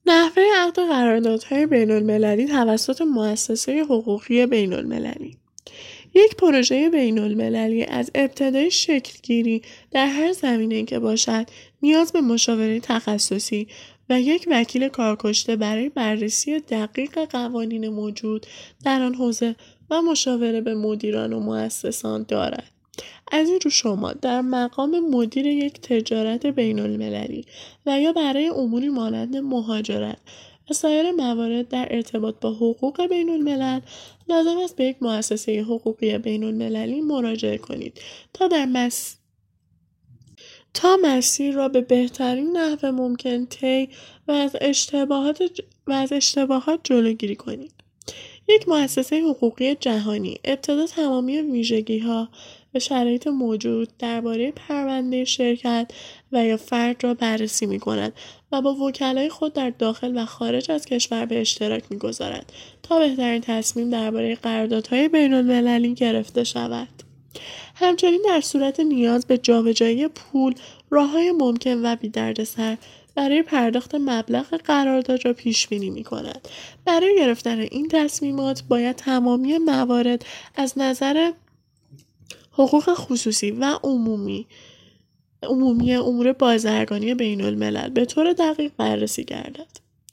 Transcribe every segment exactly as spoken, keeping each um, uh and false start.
نحوه عقد قراردادهای بین‌المللی توسط مؤسسه حقوقی بین‌المللی. یک پروژه بین‌المللی از ابتدای شکل‌گیری در هر زمینه‌ای که باشد، نیاز به مشاوره تخصصی و یک وکیل کارکشته برای بررسی دقیق قوانین موجود در آن حوزه و مشاوره به مدیران و مؤسسان دارد. از این رو شما در مقام مدیر یک تجارت بین‌المللی و یا برای اموری مانند مهاجرت و سایر موارد در ارتباط با حقوق بین‌الملل لازم است به یک مؤسسه حقوقی بین‌المللی مراجعه کنید تا در مس... تا مسیر را به بهترین نحو ممکن طی و از اشتباهات ج... و از اشتباهات جلوگیری کنید. یک مؤسسه حقوقی جهانی ابتدا تمامی ویژگی‌ها و شرایط موجود درباره پرونده شرکت و یا فرد را بررسی می‌کند و با وکلای خود در داخل و خارج از کشور به اشتراک می‌گذارد تا بهترین تصمیم درباره قراردادهای بین‌المللی گرفته شود. همچنین در صورت نیاز به جابجایی پول، راه‌های ممکن و بی‌دردسر برای پرداخت مبلغ قرارداد را پیش بینی می‌کند. برای گرفتن این تصمیمات باید تمامی موارد از نظر حقوق خصوصی و عمومی عمومی امور بازرگانی بین‌الملل به طور دقیق بررسی گردد.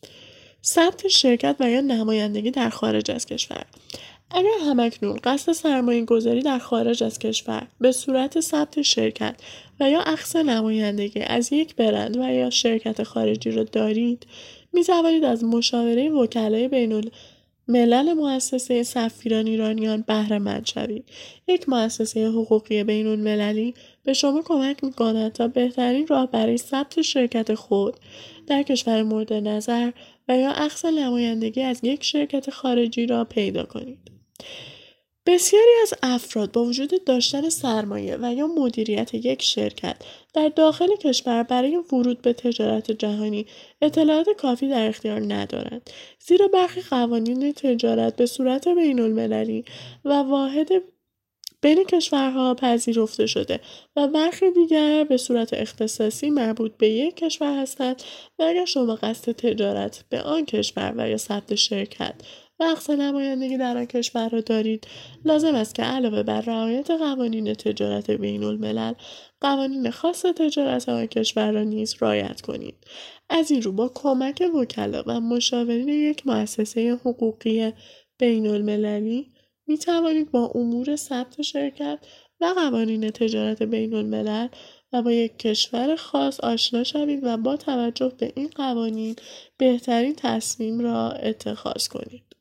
ثبت شرکت و یا نمایندگی در خارج از کشور. اگر همکنون قصد سرمایه گذاری در خارج از کشور به صورت ثبت شرکت و یا اخذ نمایندگی از یک برند و یا شرکت خارجی را دارید، می توانید از مشاوره وکلای بین‌الملل مؤسسه سفیران ایرانیان بهره مند شوید. یک مؤسسه حقوقی بین‌المللی به شما کمک می کند تا بهترین راه برای ثبت شرکت خود در کشور مورد نظر و یا اخذ نمایندگی از یک شرکت خارجی را پیدا کنید. بسیاری از افراد با وجود داشتن سرمایه و یا مدیریت یک شرکت در داخل کشور برای ورود به تجارت جهانی اطلاعات کافی در اختیار ندارند، زیرا برخی قوانین تجارت به صورت بین‌المللی و واحد بین کشورها پذیرفته شده و برخی دیگر به صورت اختصاصی مربوط به یک کشور هستند و اگر شما قصد تجارت به آن کشور و یا ثبت شرکت و اخذ نمایندگی در آن کشور را دارید، لازم است که علاوه بر رعایت قوانین تجارت بین‌الملل، قوانین خاص تجارت آن کشور را نیز رعایت کنید. از این رو با کمک وکلا و مشاورین یک مؤسسه حقوقی بین‌المللی می توانید با امور ثبت شرکت و قوانین تجارت بین‌الملل و با یک کشور خاص آشنا شوید و با توجه به این قوانین بهترین تصمیم را اتخاذ کنید.